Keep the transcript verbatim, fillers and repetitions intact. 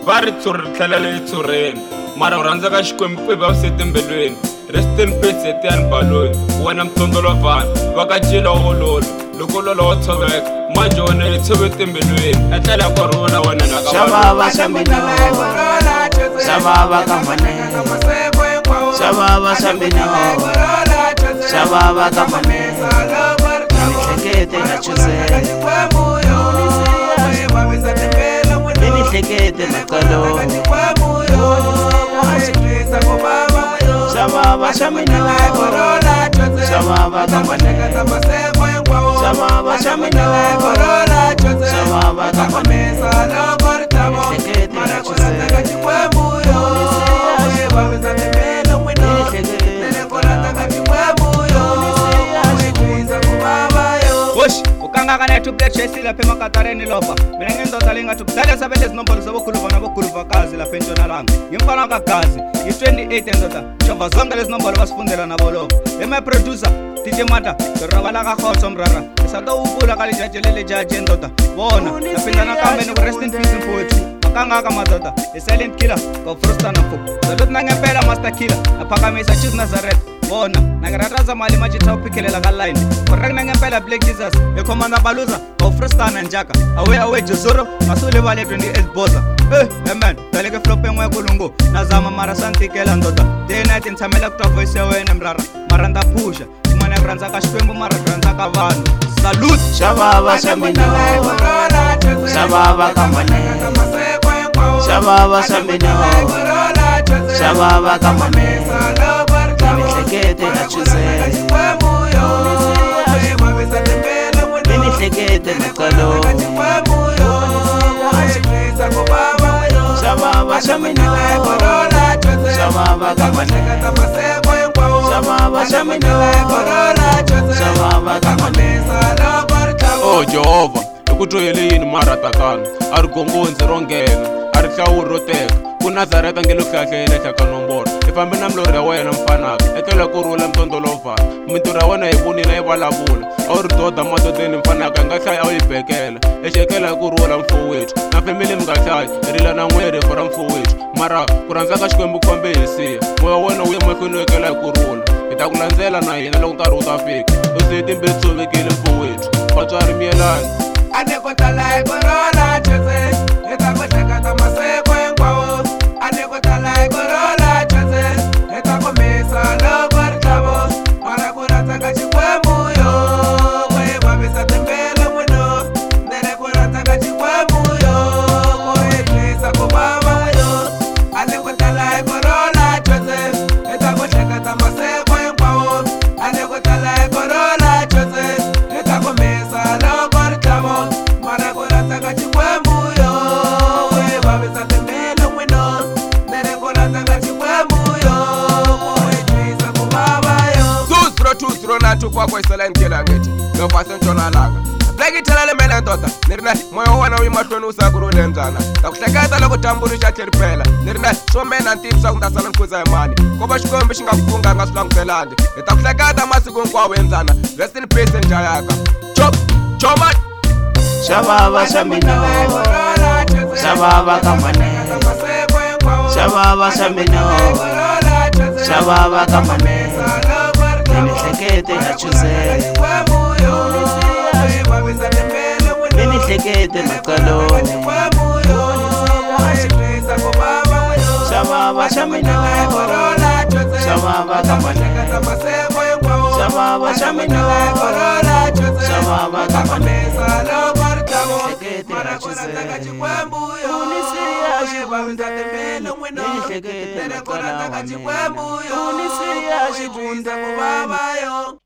va ri tshuri ri tlhela leyi tshureni mara u rhandza ka xikwembu va usetembilweni rest in peace Etienne Baloyi wena mtondolo vana va ka Jila Wololo loko lolo wo tshoveka manje wena hi tshove timbilweni etlela ku rhula wena na ka Shababa Shamino Shababa Kamane Shababa Shamino Shababa Kamane Nihlekete na chuzela Nihlekete na kalo Shababa Shamino Shababa Kamane Shababa Shamino Shababa Kamane Nihlekete na chuzela Ukangakana to black chase la pema katareni lopa mina ngendoda lenga to dala sabele zinombolo zobukhulu na bokhulu vakazi la pentshona langa ngimfana kagazi i twenty-eight endota chova zonke lezinombolo basifundela nabo lo ema producer D J Mata robala ka khotso mrara sato ubula ka lejaje le lejaje endota bona lapindana kambe no rest in peace mfowethu akangaka madoda a silent killer go frosta na pho zalot nangempela master killer aphakamisa Jesus Nazareth bona nagarataza mali majita upikelela ka line correct nangempela Black Jesus e commander Baluza go frosta na njaka awe awe Josoro masule vale twenty-eight bosa eh amen daleke flop engwe kulungu nazama mara santikela ndoda day night intsamela ku voice wena mrara maranda pusha mane randza ka xikwembu mara randza ka vanhu salute Shababa Shamino Shababa Kamane Shababa Shamino Shababa Kamane Nihlekete na chuzela Nihlekete na kalo Shababa Shamino Shababa Kamane Shababa Shamino Shababa Kamane oh Jehova ikutoyele yini mara takana ari gongonzi rongena ari hlawuri ro teka ku Nazareta ngeluhlahlele hlaka nomboro ifambe na mlori ya wena mfanaka etlela ku rhula mtondolo vana mintirho ya wena hi vonile yi vulavula a wu ri doda madodeni mfanaka hi nga hlaya a wu yi bekela exekela hi ku rhula mfowethu na family mi nga hlaya hi rila na n'weri for mfowethu mara ku rhandza ka xikwembu ku fambe hi siya moya wa wena wu ye mahlweni wekela hi ku rhula hi ta ku landzela na hina loko nkarhi wu ta fika u siye timbilu tshovekile mfowethu vatswari miyelani ane ko tala hi ku rola Jose hi ta ku hleketa masiku hinkwawo ane ko tala hi ku rola Jose hi ta ku misa loko ri tlhavo mara ku rhandza ka xikwembu yo ku hi vavisa timbilu n'wino ni ri ku rhandza ka xikwembu yo ku hi twisa ku vava yo ane ko tala hi ku rola Jose hi ta ku hleketa masiku hinkwawo ane ko tala hi ku rola Jose hi ta ku misa loko ri tlhavo mara ku rhandza ka xikwembu yo ku hi vavisa timbilu n'wino ni ri ku rhandza ka xikwembu yo ku hi twisa ku vava yo two zero two zero na two kwakwa isela nkela ngeti loko asentshonalanga Black ithelele mele ndoda ni ri na moya wa wena wu yi mahlweni wu saku ri le ndzana ta ku hleketa loko dyambu ri xa tlheriphela ni ri na swo mena ntivi ku ndasala ni kuza hi mani ko va xikwembu xi nga ku pfunga nga swi langutelangi hi ta ku hleketa masiku hinkwawo endzana rest in peace njayaka chop choma Shababa Shamino Shababa Kamane Shababa Shamino Shababa Kamane Nihlekete na chuzela Nihlekete na kalo Shababa Shamino Shababa Kamane Shababa Shamino Shababa Kamane mara ku rhandza ka xikwembu yo ku hi vavisa timbilu n'wino ni ri ku rhandza ka xikwembu yo ku hi twisa ku vava yo